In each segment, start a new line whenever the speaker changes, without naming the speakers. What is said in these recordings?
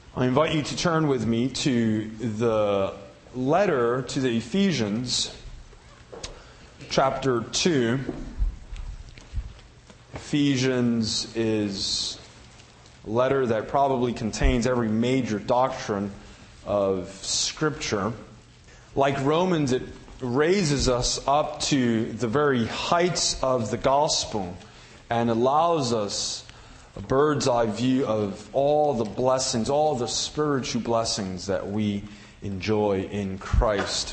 I invite you to turn with me to the letter to the Ephesians, chapter 2. Ephesians is a letter that probably contains every major doctrine of Scripture. Like Romans, it raises us up to the very heights of the gospel and allows us a bird's eye view of all the blessings, all the spiritual blessings that we enjoy in Christ.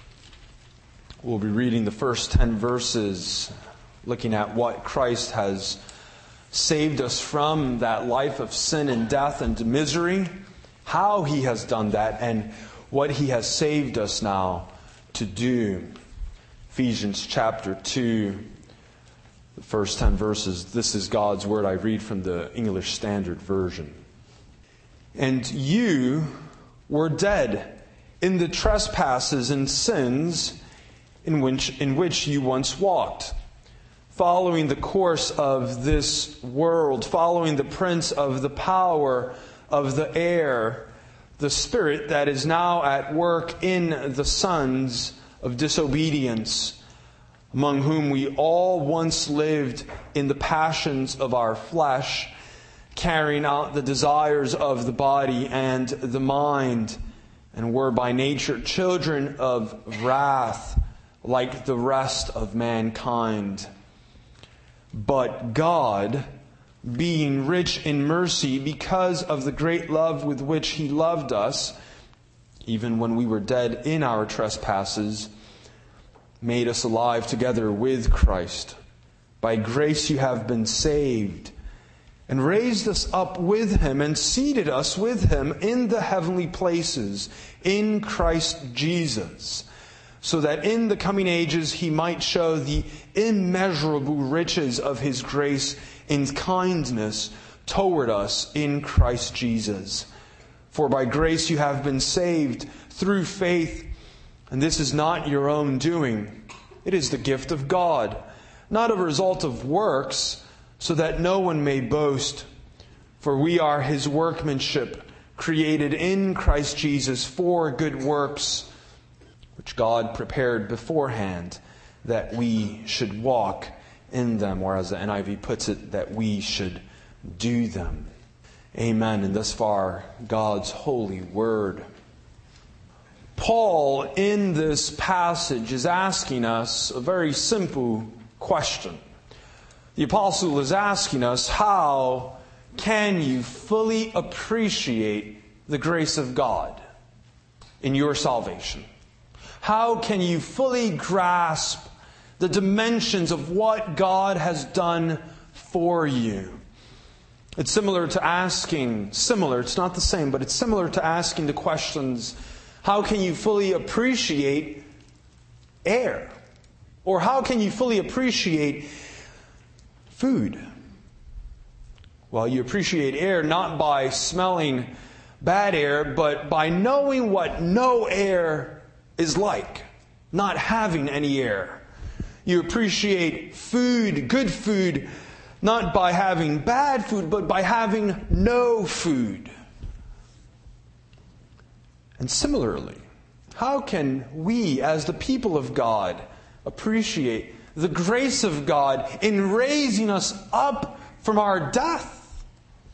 We'll be reading the first 10 verses, looking at what Christ has saved us from, that life of sin and death and misery, how He has done that, and what He has saved us now to do. Ephesians chapter 2. The first 10 verses, this is God's Word. I read from the English Standard Version. And you were dead in the trespasses and sins in which you once walked, following the course of this world, following the prince of the power of the air, the spirit that is now at work in the sons of disobedience, among whom we all once lived in the passions of our flesh, carrying out the desires of the body and the mind, and were by nature children of wrath, like the rest of mankind. But God, being rich in mercy, because of the great love with which He loved us, even when we were dead in our trespasses, made us alive together with Christ. By grace you have been saved, and raised us up with Him, and seated us with Him in the heavenly places, in Christ Jesus, so that in the coming ages He might show the immeasurable riches of His grace and kindness toward us in Christ Jesus. For by grace you have been saved through faith, and this is not your own doing. It is the gift of God, not a result of works, so that no one may boast. For we are His workmanship, created in Christ Jesus for good works, which God prepared beforehand that we should walk in them, or as the NIV puts it, that we should do them. Amen. And thus far, God's holy word. Paul, in this passage, is asking us a very simple question. The apostle is asking us, how can you fully appreciate the grace of God in your salvation? How can you fully grasp the dimensions of what God has done for you? It's it's not the same, but it's similar to asking the questions, how can you fully appreciate air? Or how can you fully appreciate food? Well, you appreciate air not by smelling bad air, but by knowing what no air is like, not having any air. You appreciate food, good food, not by having bad food, but by having no food. And similarly, how can we, as the people of God, appreciate the grace of God in raising us up from our death?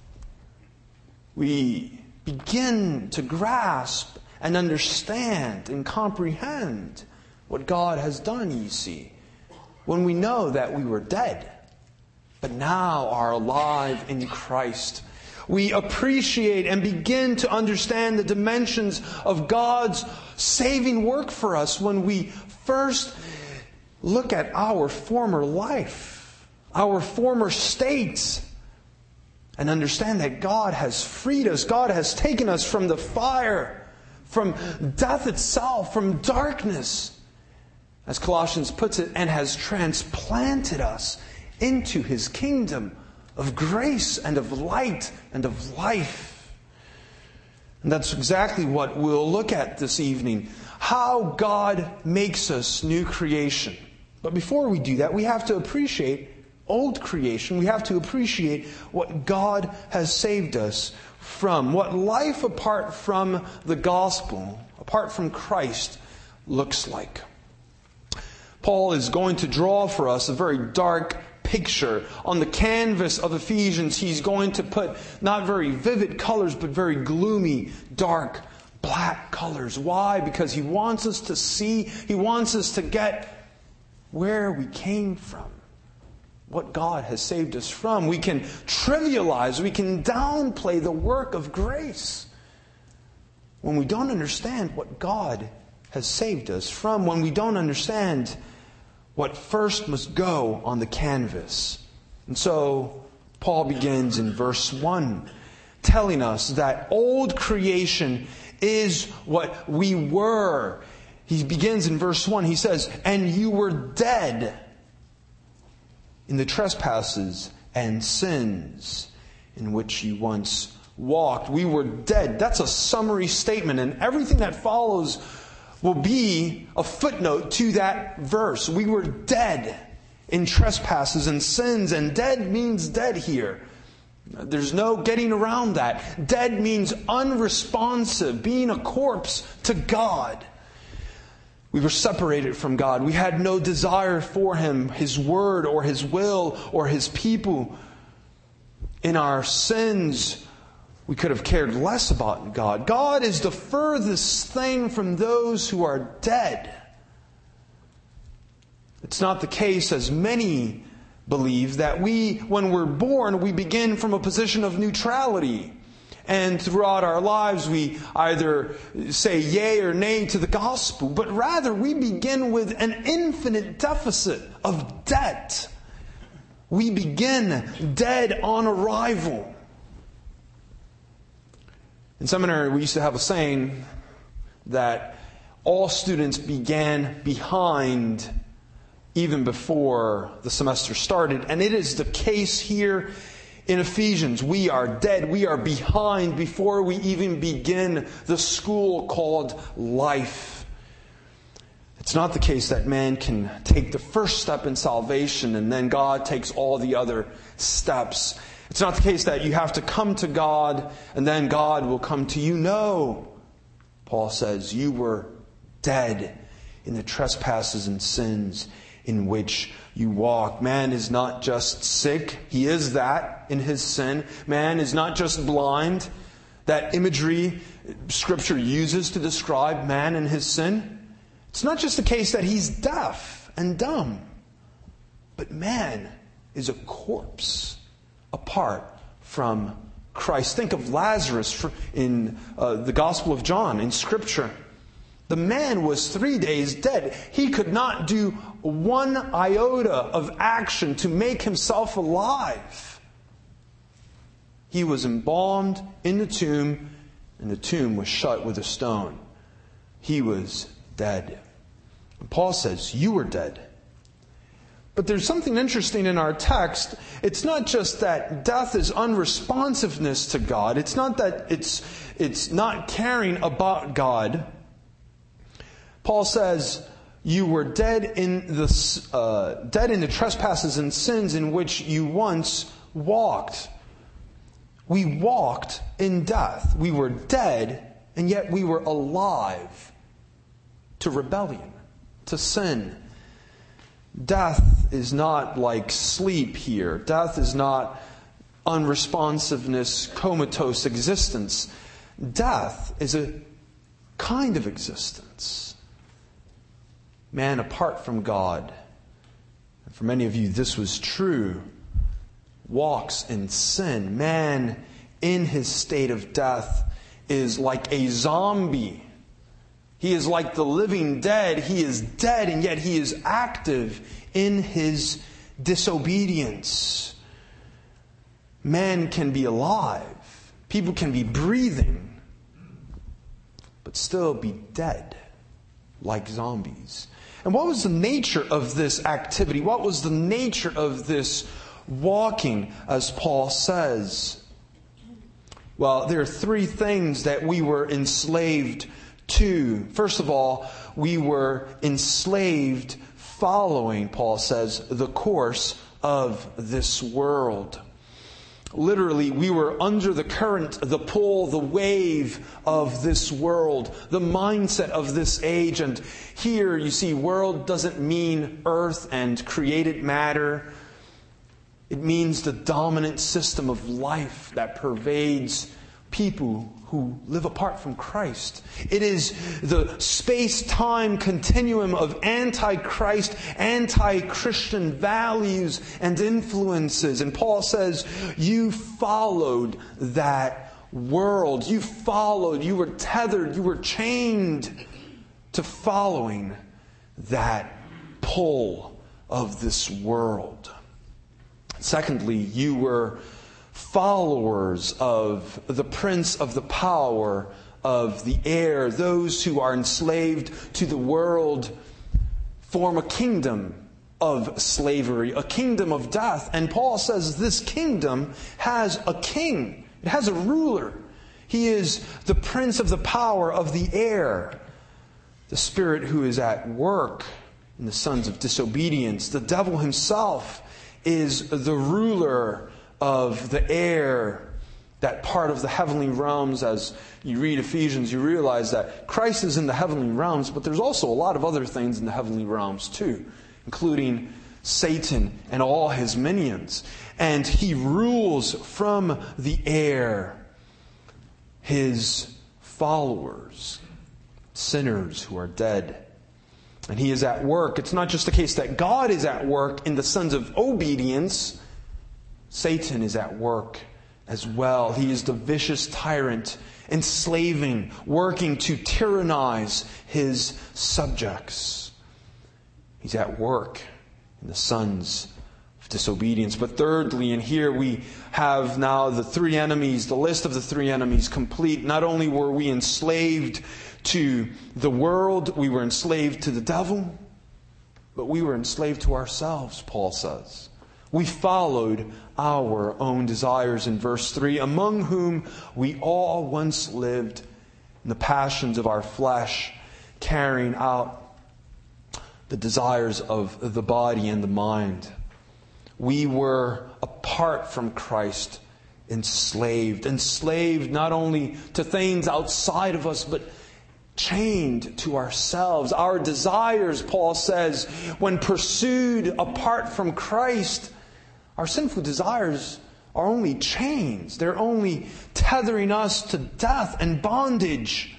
We begin to grasp and understand and comprehend what God has done, you see, when we know that we were dead, but now are alive in Christ. We appreciate and begin to understand the dimensions of God's saving work for us when we first look at our former life, our former states, and understand that God has freed us. God has taken us from the fire, from death itself, from darkness, as Colossians puts it, and has transplanted us into His kingdom of grace and of light and of life. And that's exactly what we'll look at this evening. How God makes us new creation. But before we do that, we have to appreciate old creation. We have to appreciate what God has saved us from, what life apart from the gospel, apart from Christ, looks like. Paul is going to draw for us a very dark picture. On the canvas of Ephesians, he's going to put not very vivid colors, but very gloomy, dark, black colors. Why? Because he wants us to see, he wants us to get where we came from, what God has saved us from. We can trivialize, we can downplay the work of grace when we don't understand what God has saved us from, when we don't understand what first must go on the canvas. And so Paul begins in verse 1 telling us that old creation is what we were. He begins in verse 1. He says, "And you were dead in the trespasses and sins in which you once walked." We were dead. That's a summary statement, and everything that follows will be a footnote to that verse. We were dead in trespasses and sins, and dead means dead here. There's no getting around that. Dead means unresponsive, being a corpse to God. We were separated from God. We had no desire for Him, His Word, or His will, or His people. In our sins, we could have cared less about God. God is the furthest thing from those who are dead. It's not the case, as many believe, that when we're born, we begin from a position of neutrality. And throughout our lives, we either say yay or nay to the gospel, but rather we begin with an infinite deficit of debt. We begin dead on arrival. In seminary, we used to have a saying that all students began behind even before the semester started. And it is the case here in Ephesians. We are dead. We are behind before we even begin the school called life. It's not the case that man can take the first step in salvation and then God takes all the other steps. It's not the case that you have to come to God and then God will come to you. No. Paul says, you were dead in the trespasses and sins in which you walk. Man is not just sick. He is that in his sin. Man is not just blind. That imagery Scripture uses to describe man and his sin. It's not just the case that he's deaf and dumb. But man is a corpse apart from Christ. Think of Lazarus in the Gospel of John in Scripture. The man was 3 days dead. He could not do one iota of action to make himself alive. He was embalmed in the tomb, and the tomb was shut with a stone. He was dead. And Paul says, you were dead. But there's something interesting in our text. It's not just that death is unresponsiveness to God. It's not that it's not caring about God. Paul says, you were dead in the trespasses and sins in which you once walked. We walked in death. We were dead, and yet we were alive to rebellion, to sin. Death is not like sleep here. Death is not unresponsiveness, comatose existence. Death is a kind of existence. Man apart from God, and for many of you this was true, walks in sin. Man in his state of death is like a zombie. He is like the living dead. He is dead, and yet he is active in his disobedience. Man can be alive. People can be breathing, but still be dead, like zombies. And what was the nature of this activity? What was the nature of this walking, as Paul says? Well, there are three things that we were enslaved to. First of all, we were enslaved following, Paul says, the course of this world. Literally, we were under the current, the pull, the wave of this world, the mindset of this age. And here, you see, world doesn't mean earth and created matter. It means the dominant system of life that pervades people who live apart from Christ. It is the space-time continuum of anti-Christ, anti-Christian values and influences. And Paul says, you followed that world. You were tethered, you were chained to following that pull of this world. Secondly, you were followers of the prince of the power of the air. Those who are enslaved to the world form a kingdom of slavery, a kingdom of death. And Paul says this kingdom has a king. It has a ruler. He is the prince of the power of the air, the spirit who is at work in the sons of disobedience. The devil himself is the ruler of the air, that part of the heavenly realms. As you read Ephesians, you realize that Christ is in the heavenly realms, but there's also a lot of other things in the heavenly realms too, including Satan and all his minions. And he rules from the air his followers, sinners who are dead. And he is at work. It's not just the case that God is at work in the sons of obedience. Satan is at work as well. He is the vicious tyrant, enslaving, working to tyrannize his subjects. He's at work in the sons of disobedience. But thirdly, and here we have now the three enemies, the list of the three enemies complete. Not only were we enslaved to the world, we were enslaved to the devil, but we were enslaved to ourselves, Paul says. We followed our own desires in verse 3, among whom we all once lived in the passions of our flesh, carrying out the desires of the body and the mind. We were, apart from Christ, enslaved not only to things outside of us, but chained to ourselves. Our desires, Paul says, when pursued apart from Christ, our sinful desires are only chains. They're only tethering us to death and bondage.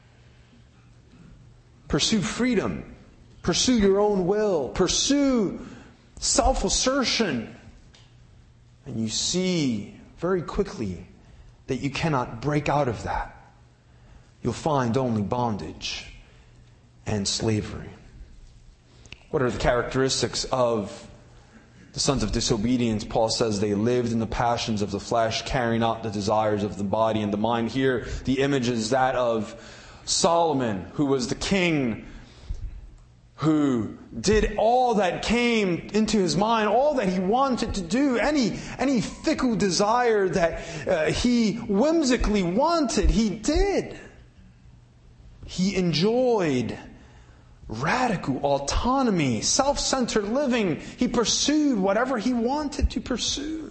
Pursue freedom. Pursue your own will. Pursue self-assertion. And you see very quickly that you cannot break out of that. You'll find only bondage and slavery. What are the characteristics of the sons of disobedience? Paul says they lived in the passions of the flesh, carrying out the desires of the body and the mind. Here, the image is that of Solomon, who was the king, who did all that came into his mind, all that he wanted to do, any fickle desire that he whimsically wanted, he did. He enjoyed radical autonomy, self-centered living. He pursued whatever he wanted to pursue.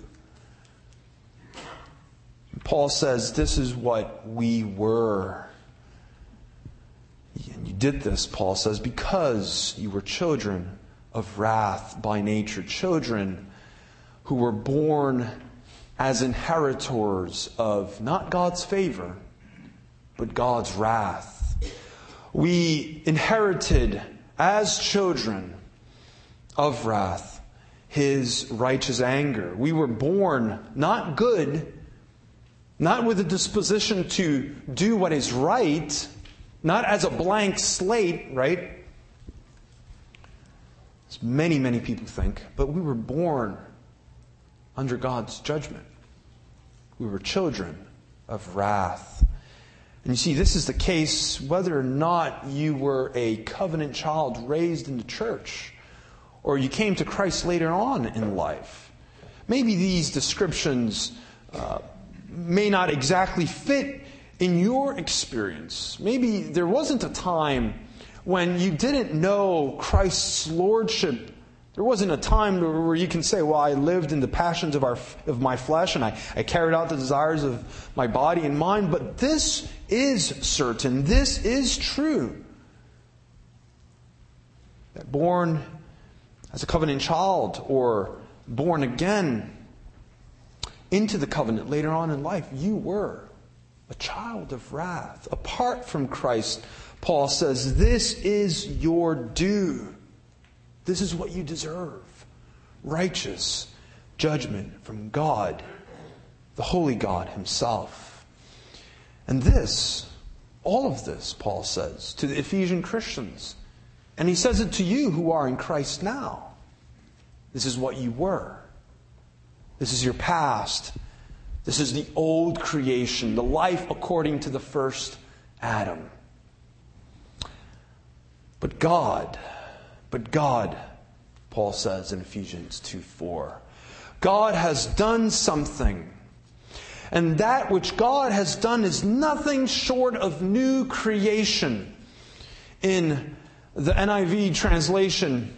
Paul says this is what we were. And you did this, Paul says, because you were children of wrath by nature, children who were born as inheritors of not God's favor, but God's wrath. We inherited as children of wrath His righteous anger. We were born not good, not with a disposition to do what is right, not as a blank slate, right? As many people think, but we were born under God's judgment. We were children of wrath. And you see, this is the case whether or not you were a covenant child raised in the church or you came to Christ later on in life. Maybe these descriptions may not exactly fit in your experience. Maybe there wasn't a time when you didn't know Christ's lordship There wasn't a time where you can say, well, I lived in the passions of my flesh and I carried out the desires of my body and mind. But this is certain. This is true. That born as a covenant child or born again into the covenant later on in life, you were a child of wrath. Apart from Christ, Paul says, this is your due. This is what you deserve. Righteous judgment from God, the holy God himself. And this, all of this, Paul says to the Ephesian Christians, and he says it to you who are in Christ now. This is what you were. This is your past. This is the old creation, the life according to the first Adam. But God, Paul says in Ephesians 2:4, God has done something. And that which God has done is nothing short of new creation. In the NIV translation,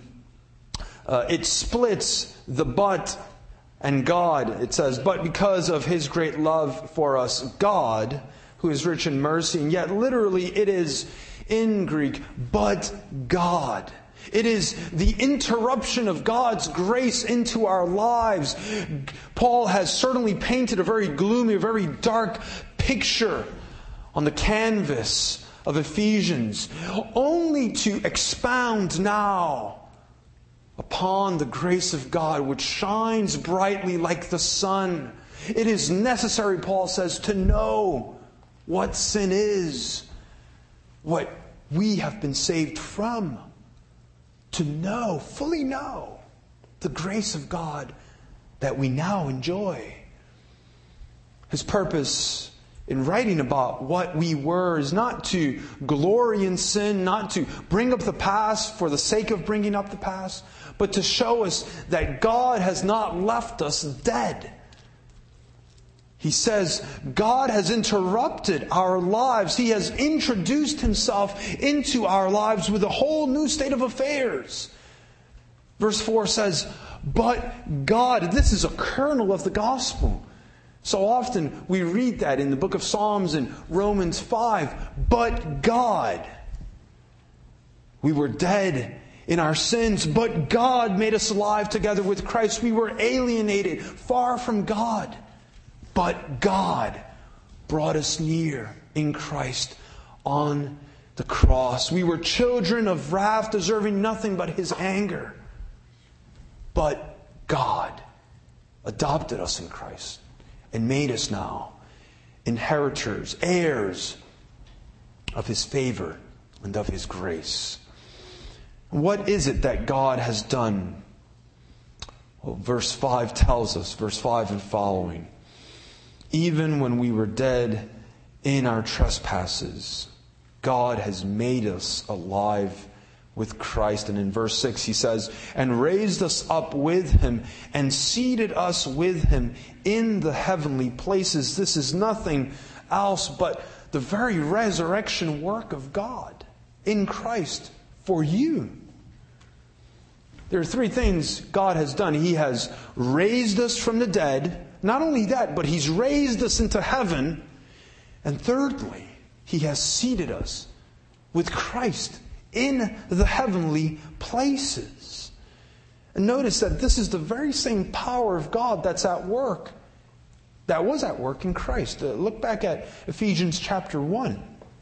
it splits the but and God. It says, but because of His great love for us, God, who is rich in mercy, and yet literally it is in Greek, but God. It is the interruption of God's grace into our lives. Paul has certainly painted a very gloomy, a very dark picture on the canvas of Ephesians, only to expound now upon the grace of God, which shines brightly like the sun. It is necessary, Paul says, to know what sin is, what we have been saved from, to know, fully know, the grace of God that we now enjoy. His purpose in writing about what we were is not to glory in sin, not to bring up the past for the sake of bringing up the past, but to show us that God has not left us dead. He says God has interrupted our lives. He has introduced Himself into our lives with a whole new state of affairs. Verse 4 says, but God. This is a kernel of the gospel. So often we read that in the book of Psalms and Romans 5. But God. We were dead in our sins, but God made us alive together with Christ. We were alienated, far from God. But God brought us near in Christ on the cross. We were children of wrath, deserving nothing but His anger. But God adopted us in Christ and made us now inheritors, heirs of His favor and of His grace. What is it that God has done? Well, verse 5 tells us, verse 5 and following, even when we were dead in our trespasses, God has made us alive with Christ. And in verse 6 he says, and raised us up with Him and seated us with Him in the heavenly places. This is nothing else but the very resurrection work of God in Christ for you. There are three things God has done. He has raised us from the dead. Not only that, but He's raised us into heaven. And thirdly, He has seated us with Christ in the heavenly places. And notice that this is the very same power of God that's at work, that was at work in Christ. Look back at Ephesians chapter 1.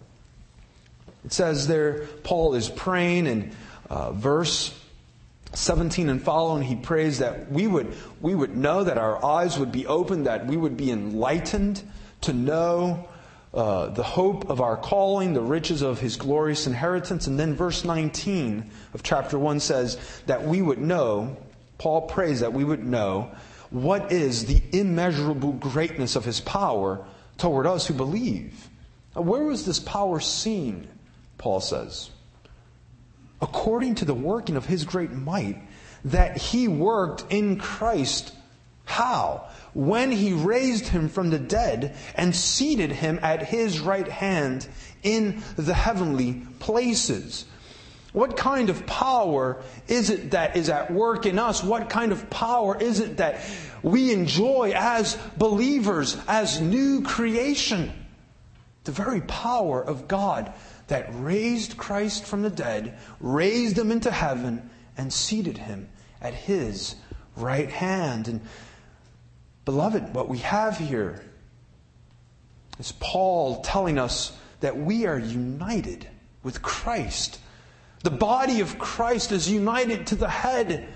It says there, Paul is praying in verse 17 and following, he prays that we would know, that our eyes would be opened, that we would be enlightened to know the hope of our calling, the riches of His glorious inheritance. And then verse 19 of chapter 1 says that we would know, Paul prays that we would know what is the immeasurable greatness of His power toward us who believe. Now, where was this power seen, Paul says? According to the working of His great might that He worked in Christ. How? When He raised Him from the dead and seated Him at His right hand in the heavenly places. What kind of power is it that is at work in us? What kind of power is it that we enjoy as believers, as new creation? The very power of God that raised Christ from the dead, raised Him into heaven, and seated Him at His right hand. And beloved, what we have here is Paul telling us that we are united with Christ. The body of Christ is united to the head.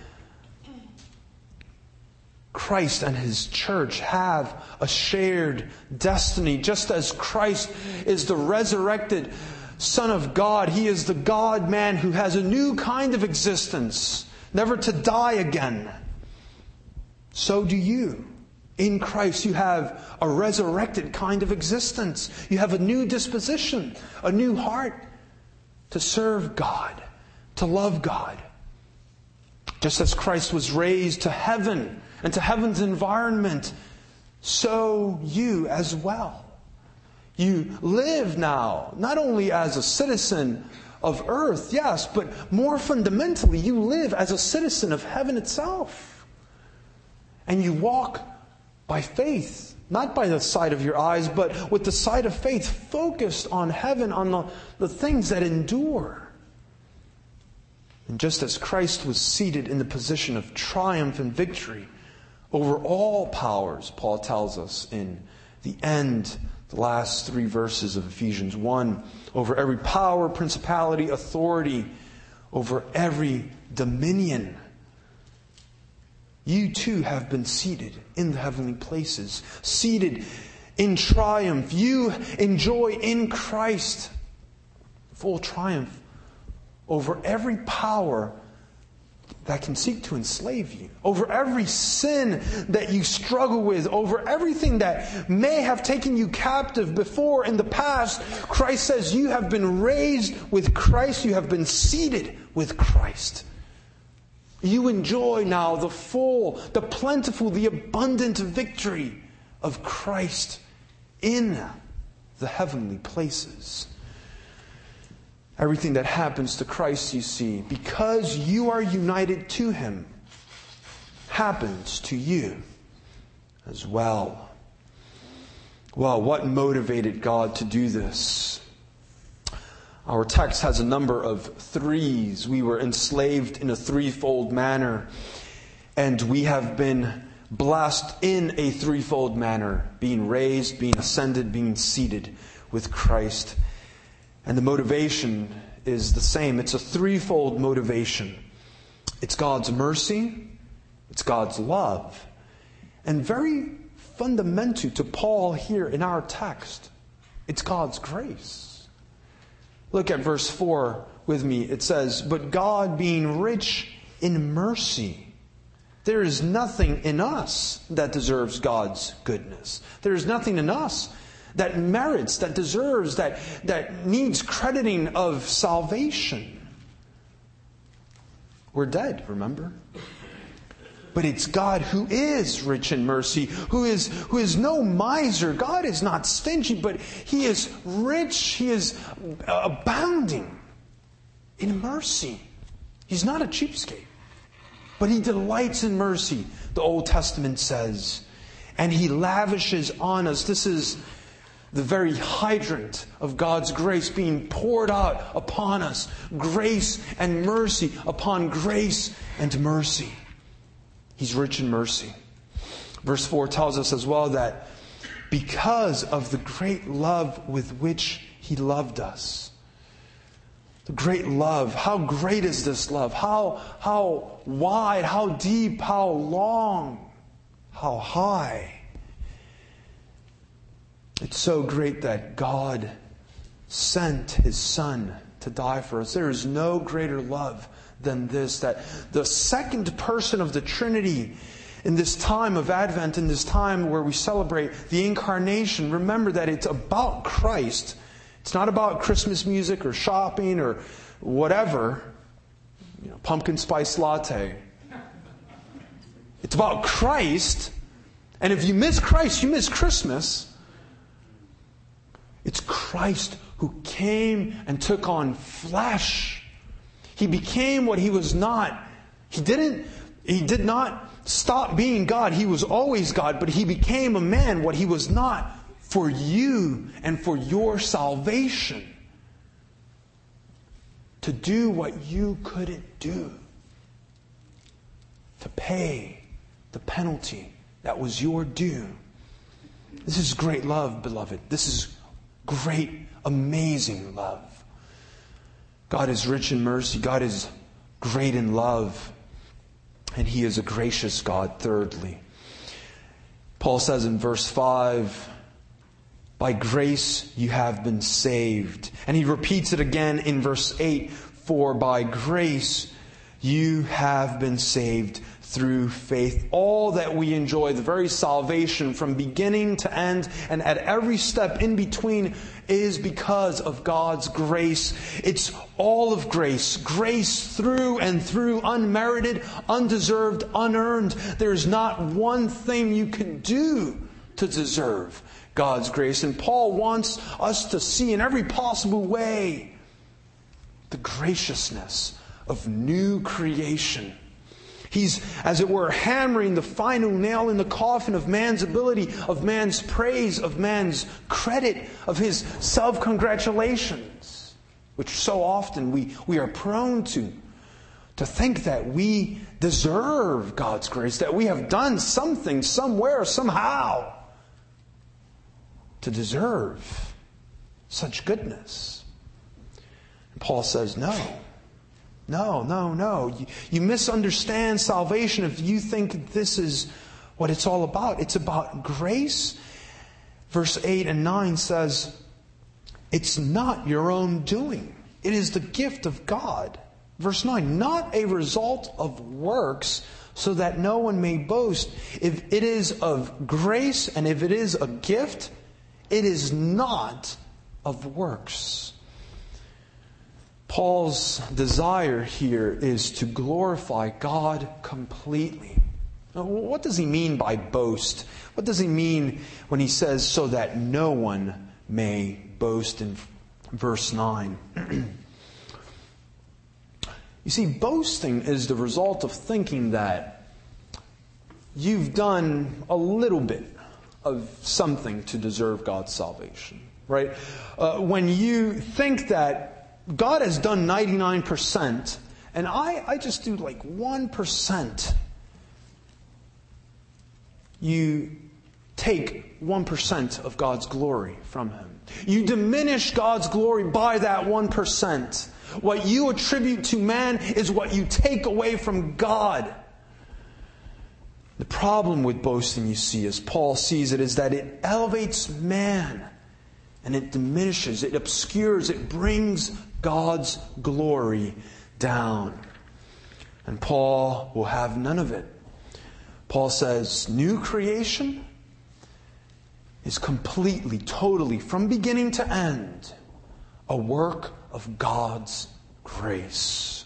Christ and His church have a shared destiny. Just as Christ is the resurrected Son of God, He is the God-man who has a new kind of existence, never to die again. So do you. In Christ, you have a resurrected kind of existence. You have a new disposition, a new heart to serve God, to love God. Just as Christ was raised to heaven and to heaven's environment, so you as well. You live now, not only as a citizen of earth, yes, but more fundamentally, you live as a citizen of heaven itself. And you walk by faith, not by the sight of your eyes, but with the sight of faith, focused on heaven, on the things that endure. And just as Christ was seated in the position of triumph and victory over all powers, Paul tells us in the last 3 verses of Ephesians 1, over every power, principality, authority, over every dominion. You too have been seated in the heavenly places, seated in triumph. You enjoy in Christ full triumph over every power that can seek to enslave you, over every sin that you struggle with, over everything that may have taken you captive before in the past. Christ says you have been raised with Christ, you have been seated with Christ. You enjoy now the full, the plentiful, the abundant victory of Christ in the heavenly places. Everything that happens to Christ, you see, because you are united to Him, happens to you as well. Well, what motivated God to do this? Our text has a number of threes. We were enslaved in a threefold manner, and we have been blessed in a threefold manner, being raised, being ascended, being seated with Christ. And the motivation is the same. It's a threefold motivation. It's God's mercy, it's God's love, and very fundamental to Paul here in our text, it's God's grace. Look at verse 4 with me. It says, "But God being rich in mercy." There is nothing in us that deserves God's goodness. There is nothing in us that merits, that deserves, that needs crediting of salvation. We're dead, remember? But it's God who is rich in mercy, who is no miser. God is not stingy, but He is rich. He is abounding in mercy. He's not a cheapskate, but He delights in mercy, the Old Testament says. And He lavishes on us. This is the very hydrant of God's grace being poured out upon us. Grace and mercy upon grace and mercy. He's rich in mercy. Verse 4 tells us as well that because of the great love with which He loved us. The great love. How great is this love? How wide, how deep, how long, how high. It's so great that God sent His Son to die for us. There is no greater love than this, that the second person of the Trinity in this time of Advent, in this time where we celebrate the Incarnation, remember that it's about Christ. It's not about Christmas music or shopping or whatever, pumpkin spice latte. It's about Christ. And if you miss Christ, you miss Christmas. It's Christ who came and took on flesh. He became what He was not. He did not stop being God. He was always God, but He became a man, what He was not, for you and for your salvation. To do what you couldn't do. To pay the penalty that was your due. This is great love, beloved. This is great, amazing love. God is rich in mercy. God is great in love. And He is a gracious God, thirdly. Paul says in verse 5, by grace you have been saved. And he repeats it again in verse 8, for by grace you have been saved through faith. All that we enjoy, the very salvation from beginning to end and at every step in between, is because of God's grace. It's all of grace. Grace through and through, unmerited, undeserved, unearned. There's not one thing you can do to deserve God's grace. And Paul wants us to see in every possible way the graciousness of new creation. He's, as it were, hammering the final nail in the coffin of man's ability, of man's praise, of man's credit, of his self-congratulations, which so often we are prone to think that we deserve God's grace, that we have done something, somewhere, somehow, to deserve such goodness. And Paul says, no. You misunderstand salvation if you think this is what it's all about. It's about grace. Verse 8 and 9 says, it's not your own doing. It is the gift of God. Verse 9, not a result of works, so that no one may boast. If it is of grace and if it is a gift, it is not of works. Paul's desire here is to glorify God completely. Now, what does he mean by boast? What does he mean when he says, so that no one may boast in verse 9? You see, boasting is the result of thinking that you've done a little bit of something to deserve God's salvation, right? When you think that God has done 99%, and I just do like 1%. You take 1% of God's glory from Him. You diminish God's glory by that 1%. What you attribute to man is what you take away from God. The problem with boasting, you see, as Paul sees it, is that it elevates man. And it diminishes, it obscures, it brings God's glory down. And Paul will have none of it. Paul says, new creation is completely, totally, from beginning to end, a work of God's grace.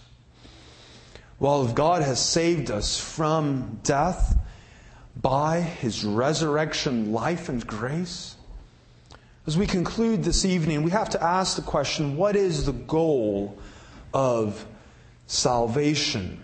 Well, if God has saved us from death by His resurrection, life, and grace, as we conclude this evening, we have to ask the question, what is the goal of salvation?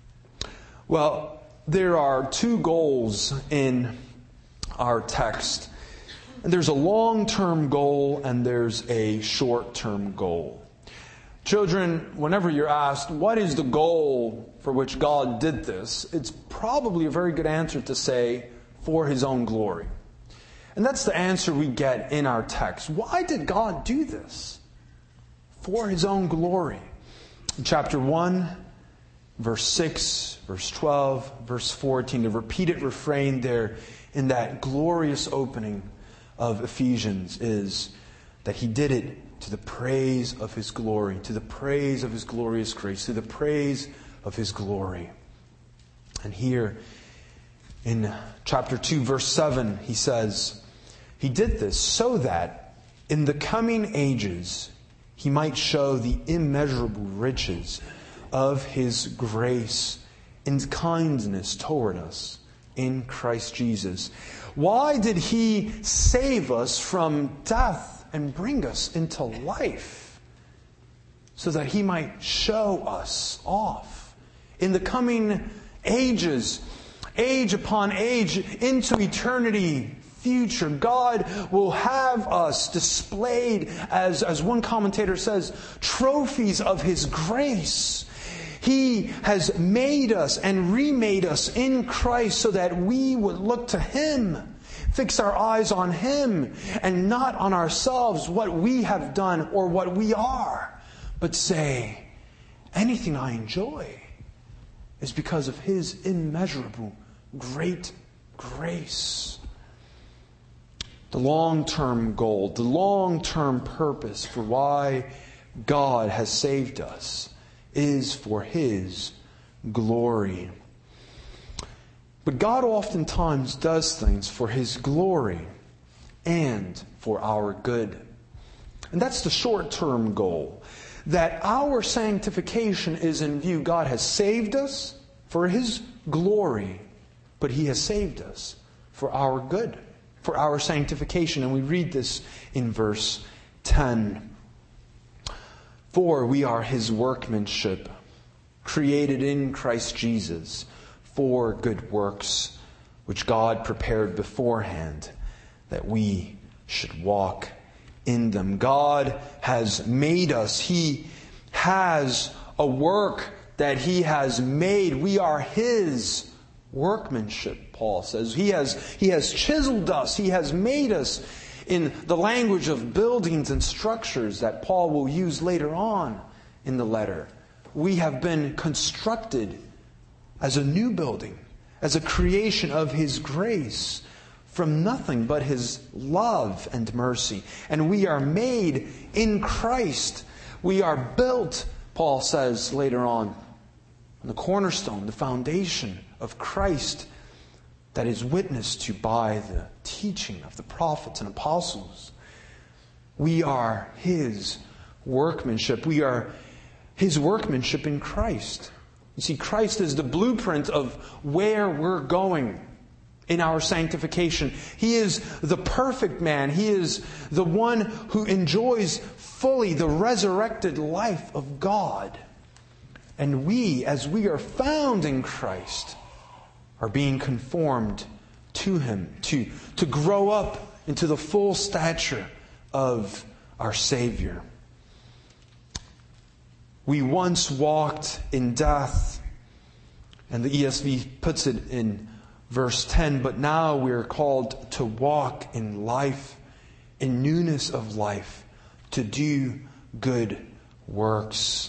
Well, there are two goals in our text. There's a long-term goal and there's a short-term goal. Children, whenever you're asked, what is the goal for which God did this? It's probably a very good answer to say, for His own glory. And that's the answer we get in our text. Why did God do this? For His own glory. In chapter 1, verse 6, verse 12, verse 14, the repeated refrain there in that glorious opening of Ephesians is that He did it to the praise of His glory, to the praise of His glorious grace, to the praise of His glory. And here in chapter 2, verse 7, he says, He did this so that in the coming ages He might show the immeasurable riches of His grace and kindness toward us in Christ Jesus. Why did He save us from death and bring us into life? so that He might show us off. In the coming ages, age upon age, into eternity future, God will have us displayed as one commentator says, trophies of His grace. He has made us and remade us in Christ so that we would look to Him, fix our eyes on Him, and not on ourselves, what we have done or what we are, but say, anything I enjoy is because of His immeasurable, great grace. The long-term goal, the long-term purpose for why God has saved us is for His glory. But God oftentimes does things for His glory and for our good. And that's the short-term goal. That our sanctification is in view. God has saved us for His glory, but He has saved us for our good, for our sanctification. And we read this in verse 10. For we are His workmanship, created in Christ Jesus for good works, which God prepared beforehand that we should walk in them. God has made us. He has a work that He has made. We are His workmanship, Paul says. He has chiseled us. He has made us in the language of buildings and structures that Paul will use later on in the letter. We have been constructed as a new building, as a creation of His grace, from nothing but His love and mercy. And we are made in Christ. We are built, Paul says later on the cornerstone, the foundation of Christ, that is witnessed to by the teaching of the prophets and apostles. We are His workmanship. We are His workmanship in Christ. You see, Christ is the blueprint of where we're going in our sanctification. He is the perfect man. He is the one who enjoys fully the resurrected life of God. And we, as we are found in Christ, are being conformed to Him, to grow up into the full stature of our Savior. We once walked in death, and the ESV puts it in verse 10, but now we are called to walk in life, in newness of life, to do good works.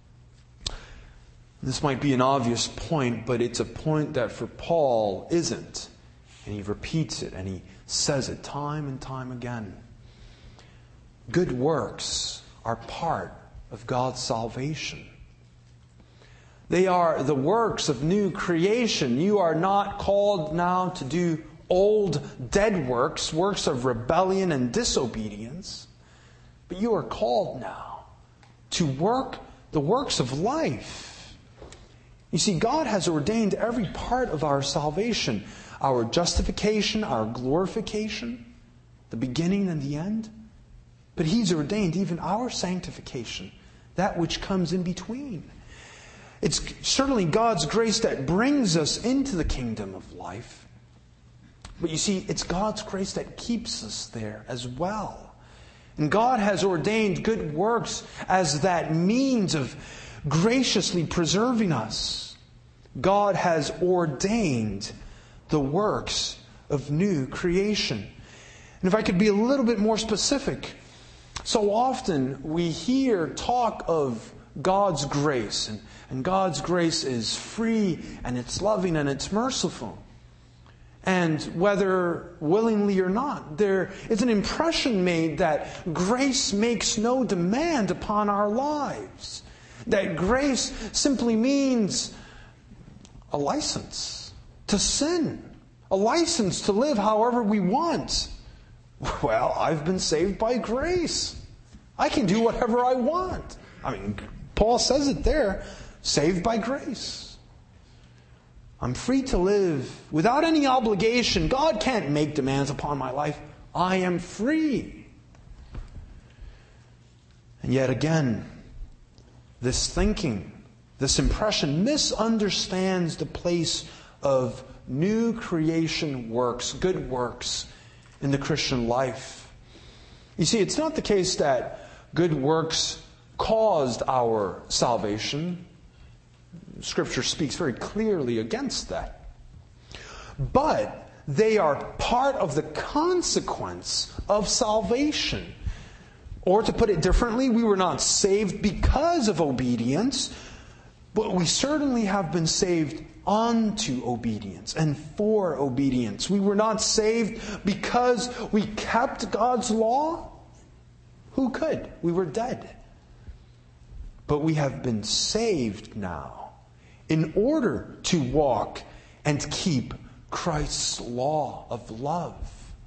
This might be an obvious point, but it's a point that for Paul isn't. And he repeats it, and he says it time and time again. Good works are part of God's salvation. They are the works of new creation. You are not called now to do old, dead works, works of rebellion and disobedience. But you are called now to work the works of life. You see, God has ordained every part of our salvation, our justification, our glorification, the beginning and the end. But He's ordained even our sanctification, that which comes in between. It's certainly God's grace that brings us into the kingdom of life. But you see, it's God's grace that keeps us there as well. And God has ordained good works as that means of graciously preserving us. God has ordained the works of new creation. And if I could be a little bit more specific, so often we hear talk of God's grace, and God's grace is free, and it's loving, and it's merciful. And whether willingly or not, there is an impression made that grace makes no demand upon our lives. That grace simply means a license to sin, a license to live however we want. Well, I've been saved by grace. I can do whatever I want. I mean, Paul says it there, saved by grace. I'm free to live without any obligation. God can't make demands upon my life. I am free. And yet again, this thinking, this impression misunderstands the place of new creation works, good works in the Christian life. You see, it's not the case that good works caused our salvation. Scripture speaks very clearly against that. But they are part of the consequence of salvation. Or to put it differently, we were not saved because of obedience, but we certainly have been saved unto obedience and for obedience. We were not saved because we kept God's law. Who could? We were dead. But we have been saved now in order to walk and keep Christ's law of love.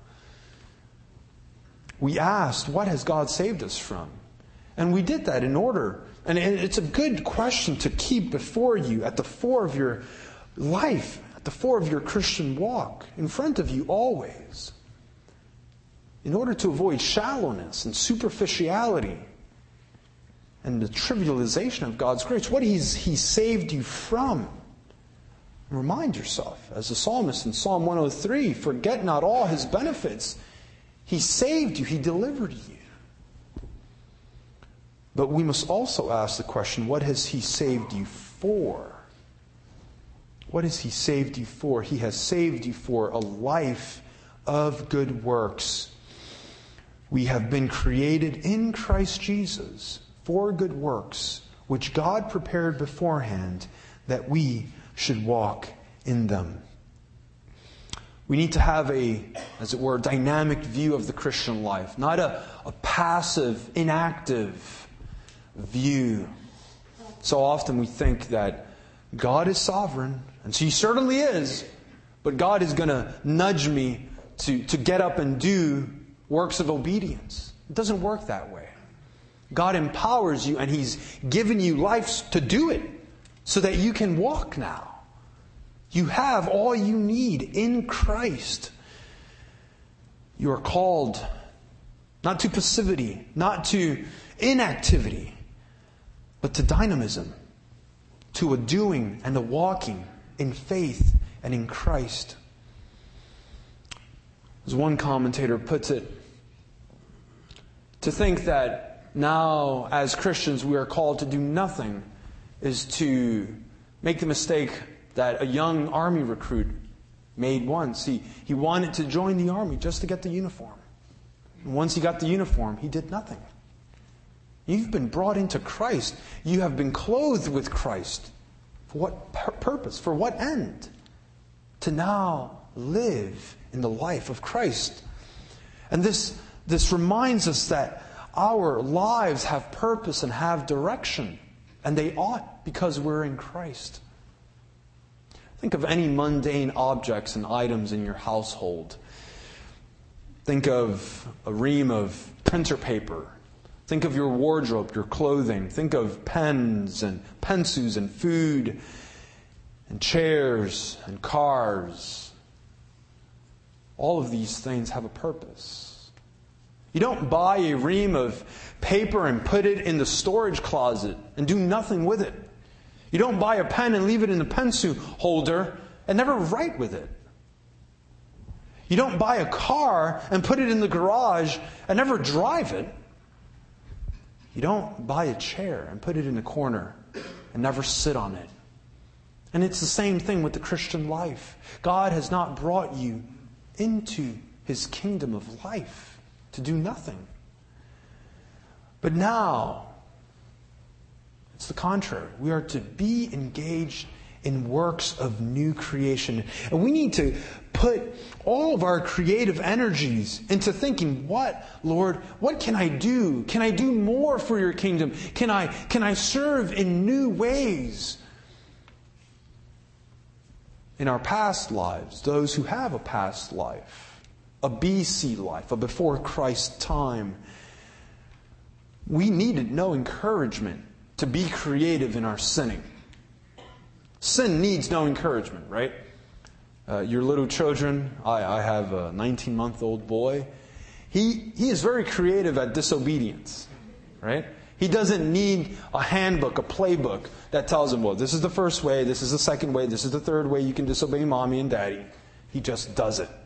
We asked, what has God saved us from? And we did that in order. And it's a good question to keep before you at the fore of your life, at the fore of your Christian walk, in front of you always. In order to avoid shallowness and superficiality and the trivialization of God's grace, what He saved you from. Remind yourself, as the psalmist in Psalm 103, forget not all His benefits. He saved you. He delivered you. But we must also ask the question, what has He saved you for? What has He saved you for? He has saved you for a life of good works. We have been created in Christ Jesus for good works, which God prepared beforehand that we should walk in them. We need to have a, as it were, dynamic view of the Christian life, not a passive, inactive view. So often we think that God is sovereign, and He certainly is, but God is going to nudge me to get up and do works of obedience. It doesn't work that way. God empowers you, and He's given you life to do it so that you can walk now. You have all you need in Christ. You are called not to passivity, not to inactivity, but to dynamism, to a doing and a walking in faith and in Christ. As one commentator puts it, to think that now as Christians we are called to do nothing is to make the mistake that a young army recruit made once. He wanted to join the army just to get the uniform. And once he got the uniform, he did nothing. You've been brought into Christ. You have been clothed with Christ. For what purpose? For what end? To now live in the life of Christ. And this reminds us that our lives have purpose and have direction. And they ought, because we're in Christ. Think of any mundane objects and items in your household. Think of a ream of printer paper. Think of your wardrobe, your clothing. Think of pens and pencils and food and chairs and cars. All of these things have a purpose. You don't buy a ream of paper and put it in the storage closet and do nothing with it. You don't buy a pen and leave it in the pencil holder and never write with it. You don't buy a car and put it in the garage and never drive it. You don't buy a chair and put it in a corner and never sit on it. And it's the same thing with the Christian life. God has not brought you into His kingdom of life to do nothing. But now, it's the contrary. We are to be engaged in works of new creation. And we need to put all of our creative energies into thinking, Lord, what can I do? Can I do more for your kingdom? Can I serve in new ways? In our past lives, those who have a past life, a BC life, a before Christ time, we needed no encouragement to be creative in our sinning. Sin needs no encouragement, right? Your little children, I have a 19-month-old boy. He is very creative at disobedience, right? He doesn't need a handbook, a playbook that tells him, well, this is the first way, this is the second way, this is the third way you can disobey mommy and daddy. He just does it.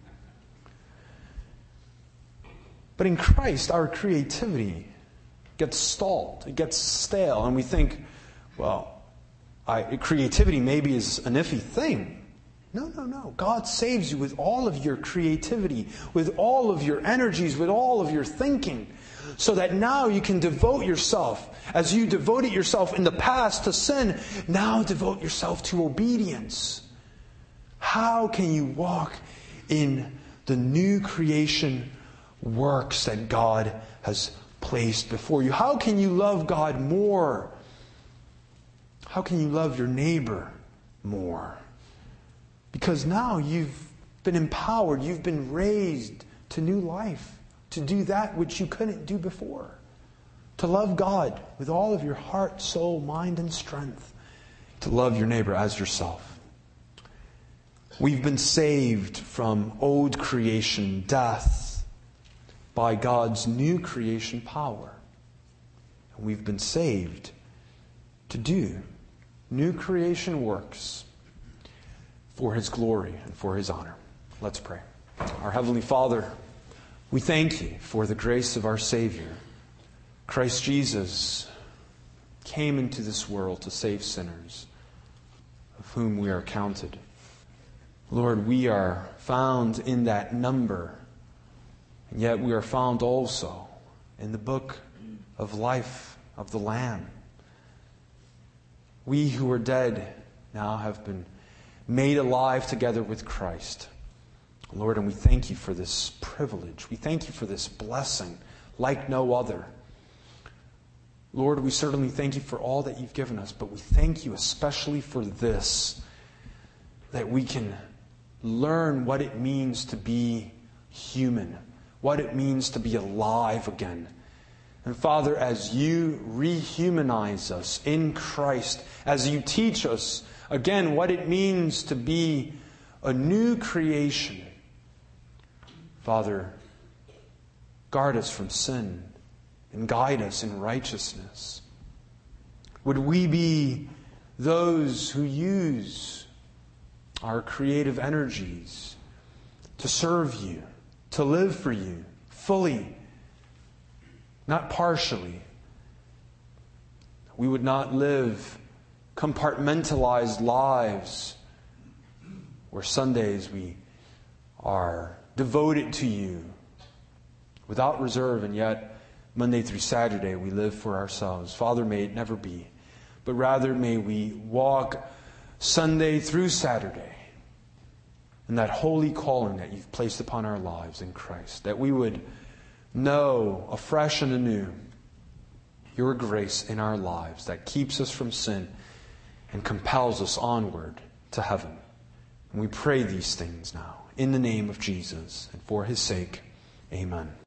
But in Christ, our creativity gets stalled. It gets stale. And we think, well, creativity maybe is an iffy thing. No. God saves you with all of your creativity, with all of your energies, with all of your thinking, so that now you can devote yourself, as you devoted yourself in the past to sin, now devote yourself to obedience. How can you walk in the new creation works that God has placed before you? How can you love God more? How can you love your neighbor more? Because now you've been empowered, you've been raised to new life, to do that which you couldn't do before. To love God with all of your heart, soul, mind, and strength. To love your neighbor as yourself. We've been saved from old creation death by God's new creation power. And we've been saved to do new creation works for His glory and for His honor. Let's pray. Our Heavenly Father, we thank You for the grace of our Savior. Christ Jesus came into this world to save sinners, of whom we are counted. Lord, we are found in that number, and yet we are found also in the book of life of the Lamb. We who are dead now have been made alive together with Christ. Lord, and we thank You for this privilege. We thank You for this blessing like no other. Lord, we certainly thank You for all that You've given us, but we thank You especially for this, that we can learn what it means to be human, what it means to be alive again. And Father, as You rehumanize us in Christ, as You teach us again what it means to be a new creation, Father, guard us from sin and guide us in righteousness. Would we be those who use our creative energies to serve You, to live for You fully, not partially. We would not live compartmentalized lives where Sundays we are devoted to You without reserve, and yet Monday through Saturday we live for ourselves. Father, may it never be, but rather may we walk Sunday through Saturday in that holy calling that You've placed upon our lives in Christ, that we would know afresh and anew Your grace in our lives that keeps us from sin and compels us onward to heaven. And we pray these things now in the name of Jesus and for His sake. Amen.